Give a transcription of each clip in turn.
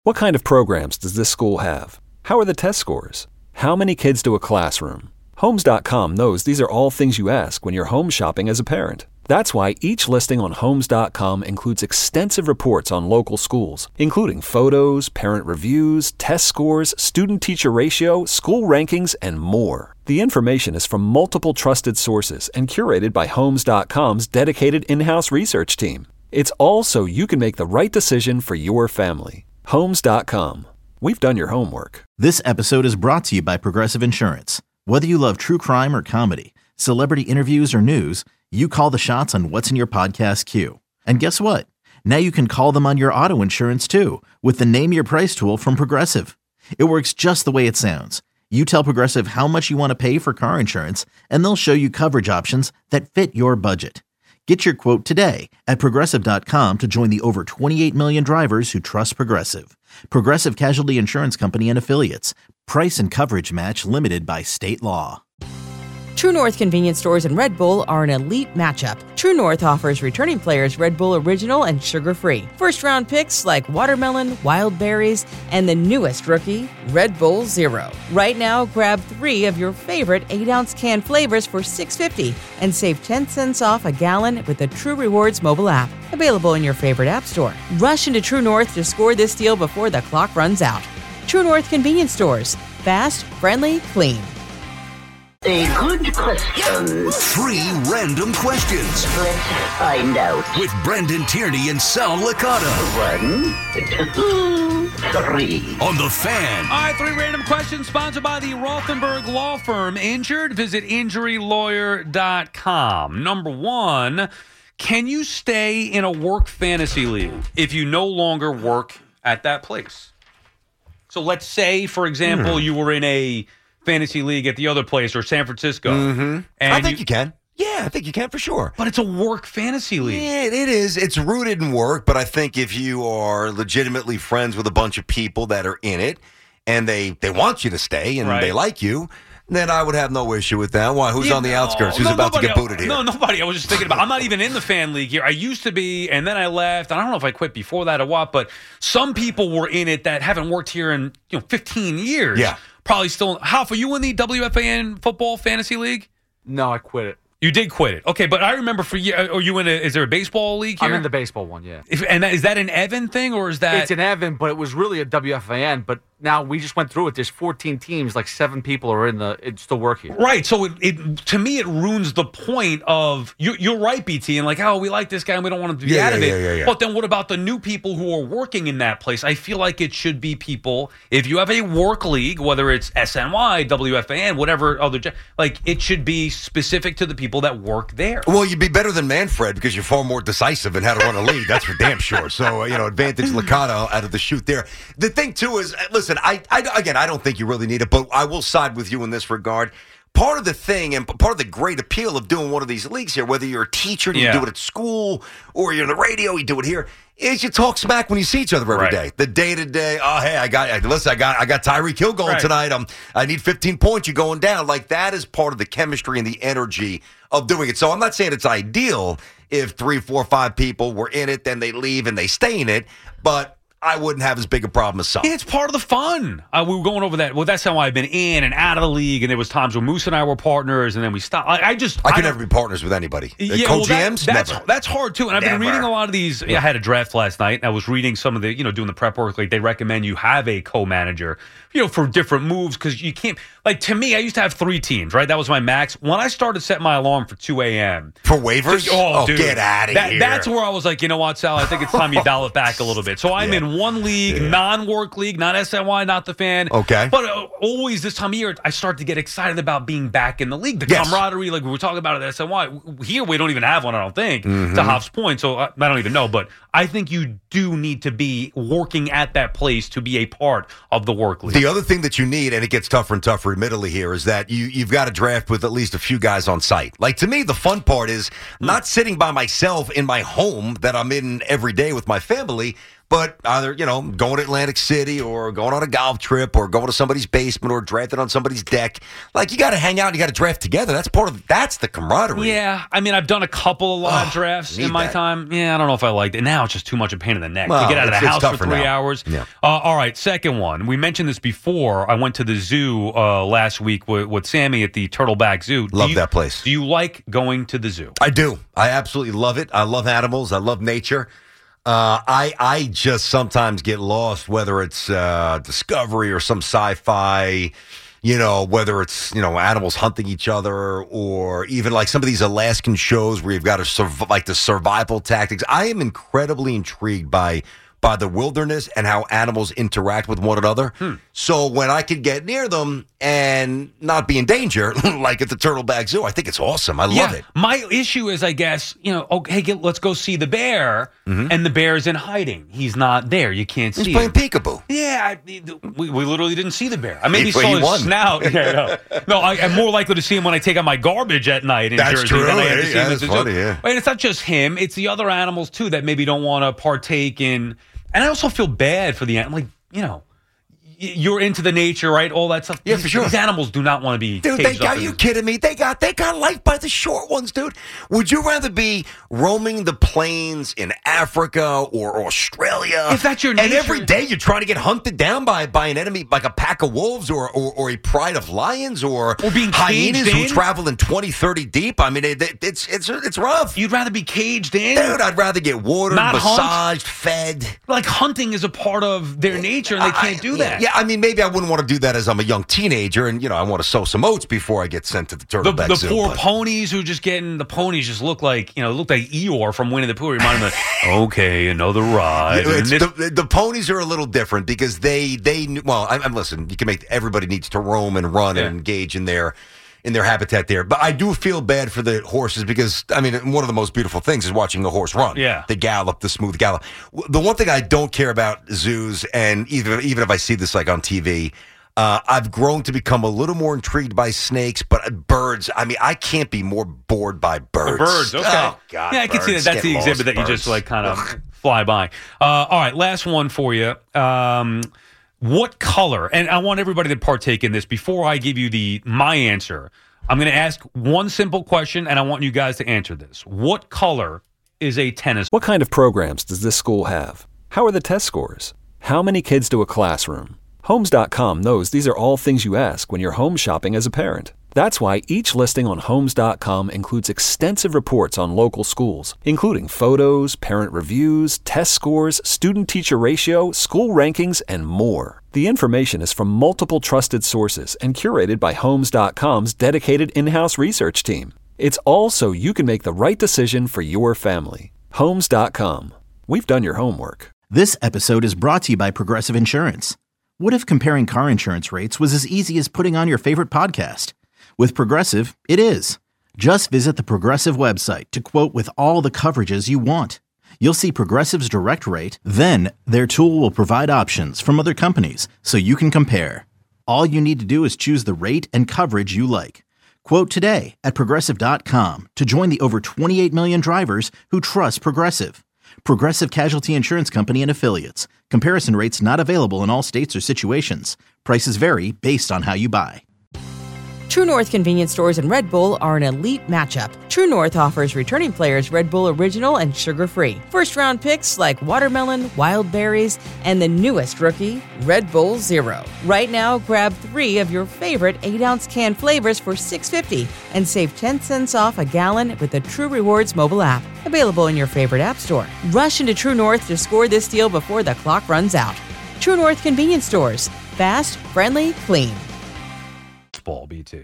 What kind of programs does this school have? How are the test scores? How many kids do a classroom? Homes.com knows these are all things you ask when you're home shopping as a parent. That's why each listing on Homes.com includes extensive reports on local schools, including photos, parent reviews, test scores, student-teacher ratio, school rankings, and more. The information is from multiple trusted sources and curated by Homes.com's dedicated in-house research team. It's all so you can make the right decision for your family. Homes.com. We've done your homework. This episode is brought to you by Progressive Insurance. Whether you love true crime or comedy, celebrity interviews or news, you call the shots on what's in your podcast queue. And guess what? Now you can call them on your auto insurance too with the Name Your Price tool from Progressive. It works just the way it sounds. You tell Progressive how much you want to pay for car insurance, and they'll show you coverage options that fit your budget. Get your quote today at Progressive.com to join the over 28 million drivers who trust Progressive. Progressive Casualty Insurance Company and Affiliates. Price and coverage match limited by state law. True North convenience stores and Red Bull are an elite matchup. True North offers returning players Red Bull Original and sugar-free. First-round picks like watermelon, wild berries, and the newest rookie, Red Bull Zero. Right now, grab 3 of your favorite 8-ounce can flavors for $6.50 and save 10 cents off a gallon with the True Rewards mobile app. Available in your favorite app store. Rush into True North to score this deal before the clock runs out. True North convenience stores. Fast, friendly, clean. A good question. 3 random questions. Let's find out. With Brendan Tierney and Sal Licata. 1, 2, 3. On The Fan. All right, 3 random questions sponsored by the Rothenberg Law Firm. Injured? Visit injurylawyer.com. Number 1, can you stay in a work fantasy league if you no longer work at that place? So let's say, for example, you were in a fantasy league at the other place or San Francisco. Mm-hmm. And I think you can. Yeah, I think you can for sure. But it's a work fantasy league. Yeah, it is. It's rooted in work, but I think if you are legitimately friends with a bunch of people that are in it and they want you to stay and they like you, then I would have no issue with that. Why? Who's on the outskirts? Who's about to get booted here? No, nobody. I was just thinking about I'm not even in the fan league here. I used to be, and then I left. I don't know if I quit before that or what, but some people were in it that haven't worked here in 15 years. Yeah. Probably still. Half, are you in the WFAN football fantasy league? No, I quit it. You did quit it. Okay, but I remember for you, are you in is there a baseball league here? I'm in the baseball one, yeah. Is that an Evan thing, or is that? It's an Evan, but it was really a WFAN, but now we just went through it. There's 14 teams, like 7 people are still work here. Right, so it to me, it ruins the point of, you're right, BT, and like, oh, we like this guy and we don't want him to be out of it. Yeah. But then what about the new people who are working in that place? I feel like it should be people, if you have a work league, whether it's SNY, WFAN, whatever other, like, it should be specific to the people that work there. Well, you'd be better than Manfred because you're far more decisive in how to run a league. That's for damn sure. So, advantage Licata out of the chute there. The thing, too, is, listen, I don't think you really need it, but I will side with you in this regard. Part of the thing and part of the great appeal of doing one of these leagues here, whether you're a teacher and you do it at school or you're on the radio, you do it here, is you talk smack when you see each other every day. The day-to-day, oh, hey, I got Tyreek Hill going tonight. I need 15 points. You're going down. Like, that is part of the chemistry and the energy of doing it. So I'm not saying it's ideal if 3, 4, 5 people were in it, then they leave and they stay in it, but I wouldn't have as big a problem as some. Yeah, it's part of the fun. We were going over that. Well, that's how I've been in and out of the league, and there was times where Moose and I were partners, and then we stopped. I could never be partners with anybody. Co-GMs? Never. That's hard, too. And I've been reading a lot of these. I had a draft last night, and I was reading some of the, doing the prep work. Like, they recommend you have a co-manager, for different moves, because you can't. Like, to me, I used to have 3 teams, right? That was my max. When I started setting my alarm for 2 a.m. For waivers? Dude, get out of here. That's where I was like, you know what, Sal? I think it's time you dial it back a little bit. So I'm in one league, non-work league, not SNY, not the fan. Okay. But always this time of year, I start to get excited about being back in the league. The camaraderie, like we were talking about at SNY. Here, we don't even have one, I don't think, to Hoff's point. So I don't even know. But I think you do need to be working at that place to be a part of the work league. The other thing that you need, and it gets tougher and tougher admittedly here, is that you've got to draft with at least a few guys on site. Like, to me, the fun part is not sitting by myself in my home that I'm in every day with my family, but either, going to Atlantic City or going on a golf trip or going to somebody's basement or drafting on somebody's deck. Like, you got to hang out and you got to draft together. That's the camaraderie. Yeah. I mean, I've done a couple of live drafts in my time. Yeah, I don't know if I liked it. Now it's just too much of a pain in the neck to get out of the house for 3 hours. Yeah. All right, second one. We mentioned this before. I went to the zoo last week with Sammy at the Turtleback Zoo. Love that place. Do you like going to the zoo? I do. I absolutely love it. I love animals. I love nature. I just sometimes get lost, whether it's Discovery or some sci-fi, whether it's, animals hunting each other or even like some of these Alaskan shows where you've got to the survival tactics. I am incredibly intrigued by the wilderness and how animals interact with one another. So when I could get near them and not be in danger, like at the Turtleback Zoo, I think it's awesome. I love it. My issue is, I guess, let's go see the bear, and the bear's in hiding. He's not there. You can't see him. He's playing peekaboo. Yeah, we literally didn't see the bear. I maybe saw his snout. No, I'm more likely to see him when I take out my garbage at night in Jersey. True. Than I am to see him at the zoo. Funny, yeah. And it's not just him. It's the other animals, too, that maybe don't want to partake in. And I also feel bad for the animal. Like, you're into the nature, right? All that stuff. Yeah, for sure. These animals do not want to be Dude, caged up. are you kidding me? They got life by the short ones, dude. Would you rather be roaming the plains in Africa or Australia? If that's your nature. And every day you're trying to get hunted down by an enemy, like a pack of wolves or a pride of lions or being hyenas who in? travel in 20, 30 deep. I mean, it's rough. You'd rather be caged in? Dude, I'd rather get watered, Not massaged, fed. Like, hunting is a part of their nature, and they can't do that. Yeah, I mean, maybe I wouldn't want to do that as I'm a young teenager, and I want to sow some oats before I get sent to the Turtleback Zoo. The poor ponies who just the ponies just look like Eeyore from Winnie the Pooh. Reminded me, okay, another ride. The ponies are a little different because I'm listen. You can make everybody needs to roam and run and engage in their habitat there. But I do feel bad for the horses because, I mean, one of the most beautiful things is watching a horse run. Yeah. The gallop, the smooth gallop. The one thing I don't care about zoos, and even if I see this like on TV, I've grown to become a little more intrigued by snakes, but birds, I mean, I can't be more bored by birds. Birds, okay. Oh, God, yeah, I can see that. That's the exhibit that you just kind of fly by. All right, last one for you. What color, and I want everybody to partake in this before I give you my answer. I'm going to ask one simple question, and I want you guys to answer this. What color is a tennis ball? What kind of programs does this school have? How are the test scores? How many kids do a classroom? Homes.com knows these are all things you ask when you're home shopping as a parent. That's why each listing on Homes.com includes extensive reports on local schools, including photos, parent reviews, test scores, student-teacher ratio, school rankings, and more. The information is from multiple trusted sources and curated by Homes.com's dedicated in-house research team. It's all so you can make the right decision for your family. Homes.com. We've done your homework. This episode is brought to you by Progressive Insurance. What if comparing car insurance rates was as easy as putting on your favorite podcast? With Progressive, it is. Just visit the Progressive website to quote with all the coverages you want. You'll see Progressive's direct rate, then their tool will provide options from other companies so you can compare. All you need to do is choose the rate and coverage you like. Quote today at Progressive.com to join the over 28 million drivers who trust Progressive. Progressive Casualty Insurance Company and Affiliates. Comparison rates not available in all states or situations. Prices vary based on how you buy. True North convenience stores and Red Bull are an elite matchup. True North offers returning players Red Bull Original and sugar-free. First-round picks like watermelon, wild berries, and the newest rookie, Red Bull Zero. Right now, grab 3 of your favorite 8-ounce can flavors for $6.50 and save 10 cents off a gallon with the True Rewards mobile app. Available in your favorite app store. Rush into True North to score this deal before the clock runs out. True North convenience stores. Fast, friendly, clean. Ball, BT.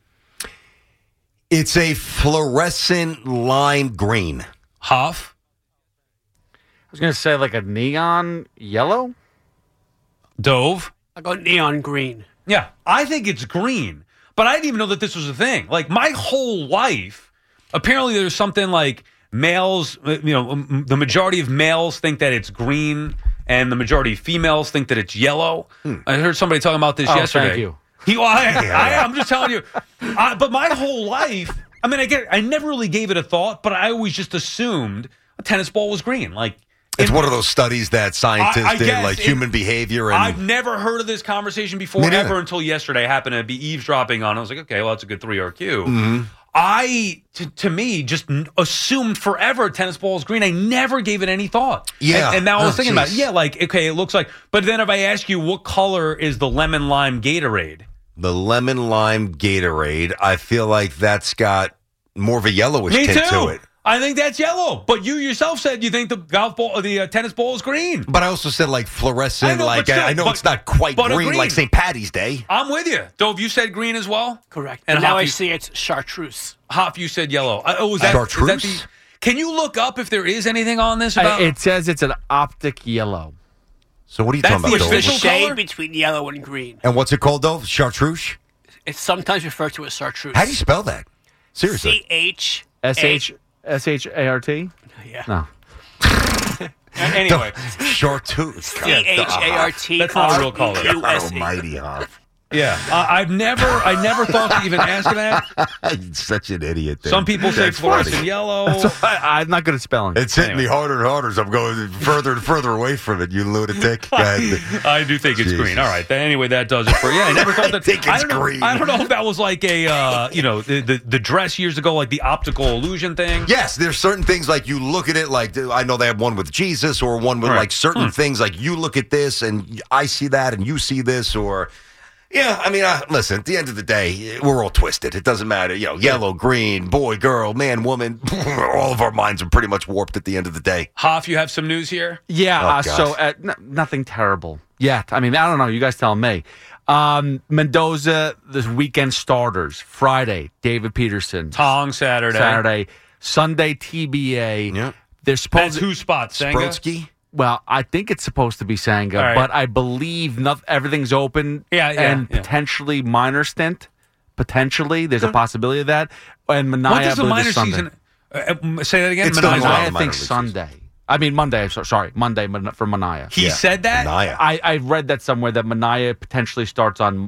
It's a fluorescent lime green. Huff. I was going to say like a neon yellow. Dove. I go neon green. Yeah, I think it's green, but I didn't even know that this was a thing. Like, my whole life, apparently there's something like males, the majority of males think that it's green, and the majority of females think that it's yellow. I heard somebody talking about this yesterday. Thank you. I'm just telling you. But my whole life, I mean, I never really gave it a thought, but I always just assumed a tennis ball was green. Like, It's one of those studies that scientists I did, guess like human behavior. And I've never heard of this conversation before, Me neither. ever, until yesterday. I happened to be eavesdropping on it. I was like, okay, well, that's a good 3RQ. Mm-hmm. To me, just assumed forever tennis ball is green. I never gave it any thought. Yeah. And now I was Oh, thinking about it. geez. Yeah, like, okay, it looks like. But then if I ask you, what color is the lemon lime Gatorade? the lemon lime Gatorade, I feel like that's got more of a yellowish Me tint too. to it. I think that's yellow. But you yourself said you think the golf ball, the tennis ball is green. But I also said like fluorescent, I know, like but still, I know but- it's not quite but a green, green. like St. Patty's Day. I'm with you. Dove, you said green as well? Correct. And And now Hoff, I you- see it's chartreuse. Hoff, you said yellow. Is that Chartreuse? the? Can you look up if there is anything on this about? It says it's an optic yellow. So what are you That's talking the about, official Dove? Shade color? between yellow and green. And what's it called, Dove? Chartreuse? It's sometimes referred to as chartreuse. How do you spell that? Seriously. CH. SHART? Yeah. No. Anyway, Chartreuse. CHART. That's not a real color. Almighty, Hoff. yeah, I never thought to even ask that. You're such an idiot. Dude. Some people say That's fluorescent funny. yellow. I'm not good at spelling. It's hitting Anyway. me harder and harder as I'm going further and further away from it, you lunatic. Go ahead. I do think it's Jesus. green. All right. Anyway, that does it for you. I never thought that. I think it's don't know, green. I don't know if that was like a, the dress years ago, like the optical illusion thing. Yes, there's certain things like you look at it like I know they have one with Jesus or one with Right. like certain things like you look at this and I see that and you see this or yeah, I mean, listen, at the end of the day, we're all twisted. It doesn't matter, yellow, green, boy, girl, man, woman. All of our minds are pretty much warped at the end of the day. Hoff, you have some news here? Yeah, Oh, so nothing terrible yet. I mean, I don't know. You guys tell me. Mendoza, the weekend starters. Friday, David Peterson. Tong Saturday. Sunday, TBA. Yeah. They're supposed That's whose spot? Senga? Brodsky? Well, I think it's supposed to be Sanga, All right. but I believe everything's open and potentially minor stint. Potentially, there's a possibility of that. And Manaya, What does the I believe, minor is Sunday. season? Say that again. It's still Manaya's going what? on. I minor think league Sunday. I mean Monday. Sorry, Monday for Manaya. He said that? Naya. I read that somewhere that Manaya potentially starts on.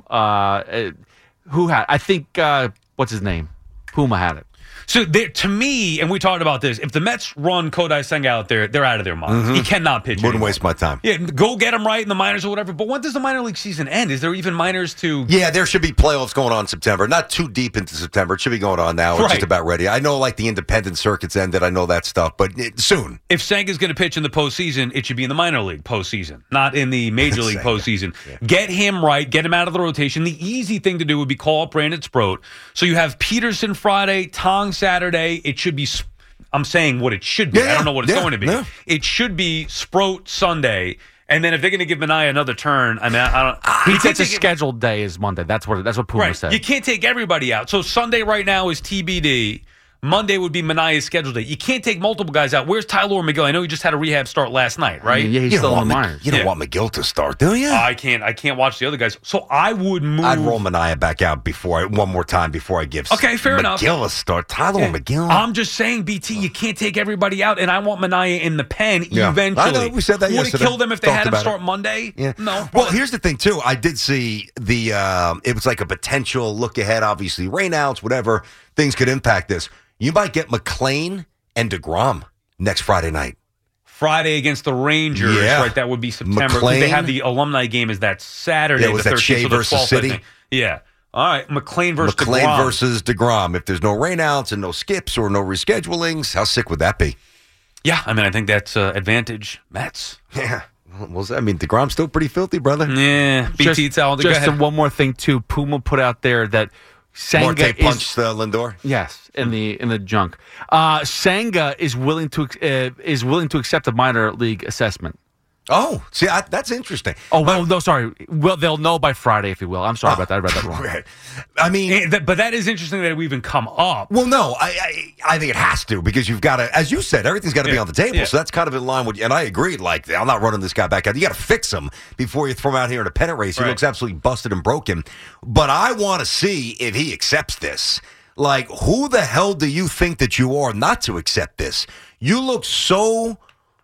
Who had? I think what's his name? Puma had it. So to me, and we talked about this, if the Mets run Kodai Senga out there, they're out of their minds. He cannot pitch. Wouldn't anymore. waste my time. Yeah, go get him right in the minors or whatever. But when does the minor league season end? Is there even minors to? Yeah, there should be playoffs going on in September. Not too deep into September. It should be going on now. It's Right. just about ready. I know like the independent circuits ended. I know that stuff, but soon. If Senga's going to pitch in the postseason, it should be in the minor league postseason, not in the major league Senga. postseason. Get him right. Get him out of the rotation. The easy thing to do would be call up Brandon Sproat. So you have Peterson Friday, Tong Saturday. It should be. I'm saying what it should be. I don't know what it's going to be. Yeah. It should be Sproat Sunday. And then if they're going to give Manaya another turn, I mean, I don't. He you can't says a take it- scheduled day is Monday. That's what Puma Right. said. You can't take everybody out. So Sunday right now is TBD. Monday would be Manaya's scheduled day. You can't take multiple guys out. Where's Tyler McGill? I know he just had a rehab start last night, right? I mean, yeah, he's You still don't in the want minors. You don't Yeah. want McGill to start, do you? I can't watch the other guys. So I would move. I'd roll Manaya back out one more time before I give Okay, fair enough. McGill a start. Tyler McGill. I'm just saying, BT, you can't take everybody out, and I want Manaya in the pen Yeah. eventually. I know, we said that Would yesterday. it kill them if they Talked had him about it. start Monday? Yeah. No. Well, here's the thing too. I did see the. It was like a potential look ahead. Obviously, rainouts, whatever things could impact this. You might get McClain and DeGrom next Friday night. Friday against the Rangers, Yeah. right? That would be September. McClain. They have the alumni game is that Saturday, Yeah, was the that 13th, Shea so the versus 12th, I City? think. Yeah. All right. McClain versus McClain DeGrom. versus DeGrom. If there's no rainouts and no skips or no reschedulings, how sick would that be? Yeah, I mean, I think that's advantage Mets. Yeah. Well, I mean, DeGrom's still pretty filthy, brother. Yeah, BT Talent. Go Just ahead. one more thing too. Puma put out there that Sanga Marte is punched Lindor. yes in the junk. Sanga is willing to accept a minor league assessment. Oh, see, that's interesting. Oh well, no, sorry. Well, they'll know by Friday if he will. I'm sorry about that. I read that wrong. Right. I mean, But that is interesting that we even come up. well, no, I think it has to because you've got to, as you said, everything's got to be Yeah. on the table. Yeah. So that's kind of in line with, and I agreed. Like, I'm not running this guy back out. You got to fix him before you throw him out here in a pennant race. He Right. looks absolutely busted and broken. But I want to see if he accepts this. Like, who the hell do you think that you are not to accept this? You look so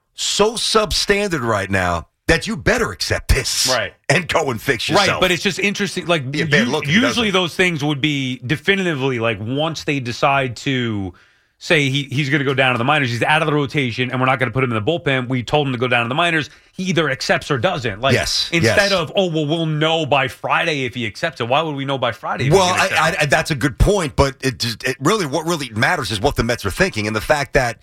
substandard right now that you better accept this, Right. And go and fix yourself. Right, but it's just interesting. Like, Be a bad look if he usually doesn't. those things would be definitively like once they decide to say he's going to go down to the minors. He's out of the rotation, and we're not going to put him in the bullpen. We told him to go down to the minors. He either accepts or doesn't. Like, instead of, we'll know by Friday if he accepts it. Why would we know by Friday? Well, that's a good point, but what really matters is what the Mets are thinking, and the fact that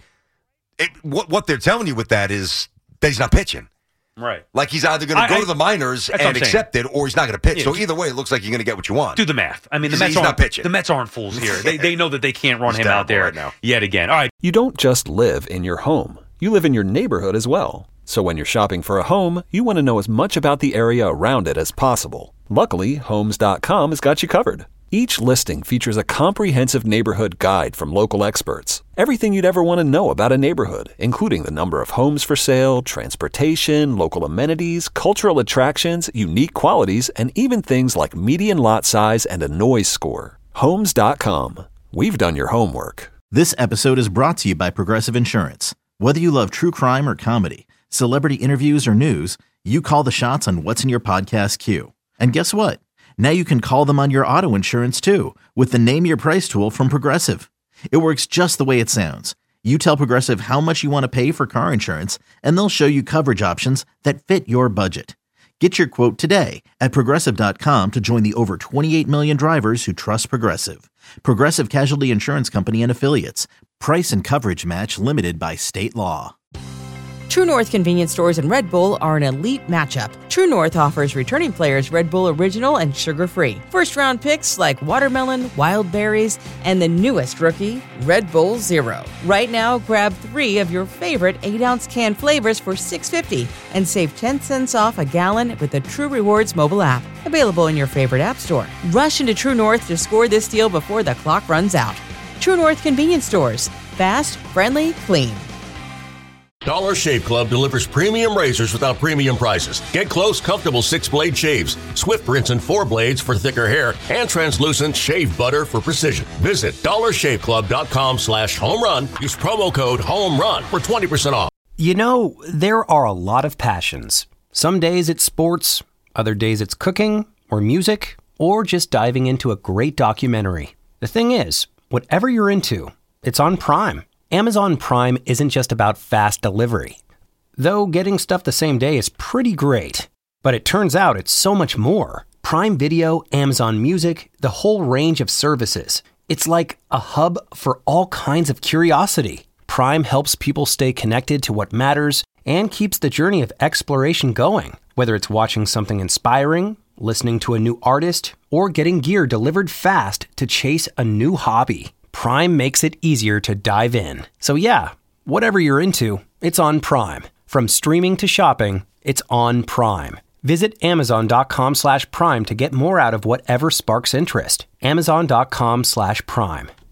what they're telling you with that is that he's not pitching. Right. Like he's either going to go to the minors and accept it, or he's not going to pitch. Yeah. So either way, it looks like you're going to get what you want. Do the math. I mean, he's not pitching. The Mets aren't fools here. They know that they can't run him out there right now. Yet again. All right. You don't just live in your home. You live in your neighborhood as well. So when you're shopping for a home, you want to know as much about the area around it as possible. Luckily, Homes.com has got you covered. Each listing features a comprehensive neighborhood guide from local experts. Everything you'd ever want to know about a neighborhood, including the number of homes for sale, transportation, local amenities, cultural attractions, unique qualities, and even things like median lot size and a noise score. Homes.com. We've done your homework. This episode is brought to you by Progressive Insurance. Whether you love true crime or comedy, celebrity interviews or news, you call the shots on what's in your podcast queue. And guess what? Now you can call them on your auto insurance too with the Name Your Price tool from Progressive. It works just the way it sounds. You tell Progressive how much you want to pay for car insurance, and they'll show you coverage options that fit your budget. Get your quote today at Progressive.com to join the over 28 million drivers who trust Progressive. Progressive Casualty Insurance Company and Affiliates. Price and coverage match limited by state law. True North convenience stores and Red Bull are an elite matchup. True North offers returning players Red Bull Original and sugar-free. First-round picks like watermelon, wild berries, and the newest rookie, Red Bull Zero. Right now, grab 3 of your favorite 8-ounce can flavors for $6.50 and save 10 cents off a gallon with the True Rewards mobile app. Available in your favorite app store. Rush into True North to score this deal before the clock runs out. True North convenience stores. Fast, friendly, clean. Dollar Shave Club delivers premium razors without premium prices. Get close, comfortable 6-blade shaves, swift rinse and 4 blades for thicker hair, and translucent shave butter for precision. Visit dollarshaveclub.com/home run. Use promo code HOMERUN for 20% off. You know, there are a lot of passions. Some days it's sports, other days it's cooking, or music, or just diving into a great documentary. The thing is, whatever you're into, it's on Prime. Amazon Prime isn't just about fast delivery. Though getting stuff the same day is pretty great. But it turns out it's so much more. Prime Video, Amazon Music, the whole range of services. It's like a hub for all kinds of curiosity. Prime helps people stay connected to what matters and keeps the journey of exploration going. Whether it's watching something inspiring, listening to a new artist, or getting gear delivered fast to chase a new hobby. Prime makes it easier to dive in. So yeah, whatever you're into, it's on Prime. From streaming to shopping, it's on Prime. Visit Amazon.com/Prime to get more out of whatever sparks interest. Amazon.com/Prime.